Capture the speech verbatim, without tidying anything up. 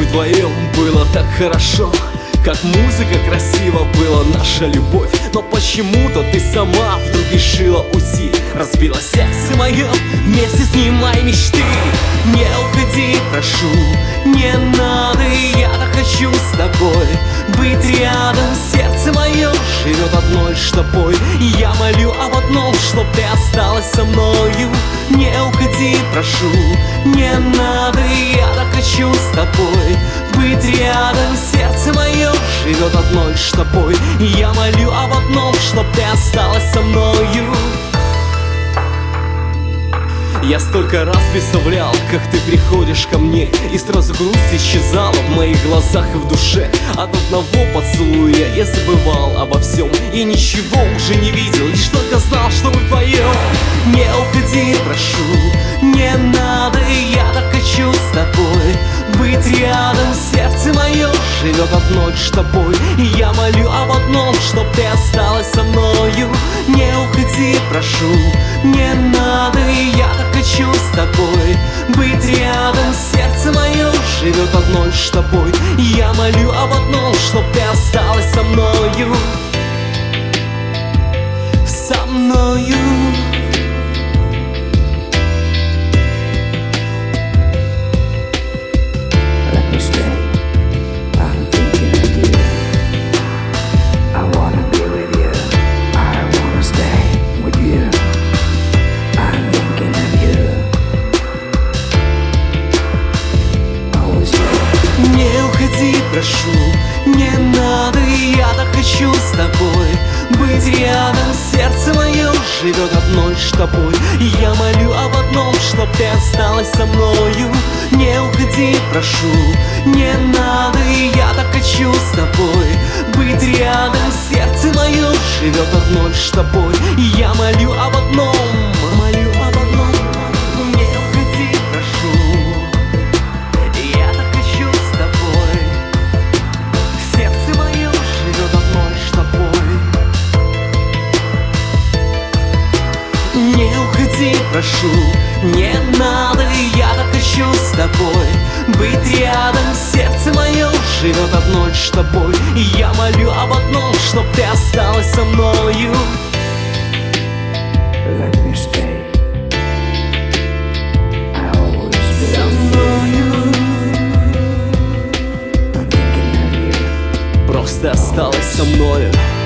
вдвоем было так хорошо, как музыка красиво была наша любовь. Но почему-то ты сама вдруг решила уйти, разбила сердце мое вместе с ним мои мечты. Не уходи, прошу, не надо, я так хочу с тобой быть рядом. Сердце мое живет одной лишь тобой, и я молю об одном, чтоб ты осталась со мною. Не уходи, прошу, не надо, я так хочу с тобой быть рядом. Сердце мое живет одной лишь тобой, и я молю об одном, чтоб ты осталась со мною. Я столько раз представлял, как ты приходишь ко мне, и сразу грусть исчезала в моих глазах и в душе. От одного поцелуя я забывал обо всем и ничего уже не видел, лишь только знал, что мы вдвоем. Не уходи, прошу, не надо, я так хочу с тобой быть рядом. Сердце мое живет одной лишь тобой, и я молю об одном, чтоб ты осталась со мною. Не уходи, прошу, не надо, я так хочу с тобой быть рядом. Сердце мое живет одной лишь тобой, и я молю об одном, чтоб ты осталась со мною. Со мною. Прошу, не надо, я так хочу с тобой быть рядом. Сердце мое живет одной лишь тобой, и я молю об одном, чтоб ты осталась со мною. Не уходи, прошу, не надо, я так хочу с тобой быть рядом. Сердце мое живет одной лишь тобой, и я молю об одном, молю об одном. Не уходи, прошу, я так хочу с тобой. Сердце мое живет одной лишь тобой. Не уходи, прошу, не надо, я так хочу с тобой быть рядом. Сердце мое живет одной лишь тобой, и я молю об одном, чтоб ты осталась со мною. Let me stay. I always be Со мною. I'm thinking of you. Просто осталась со мною.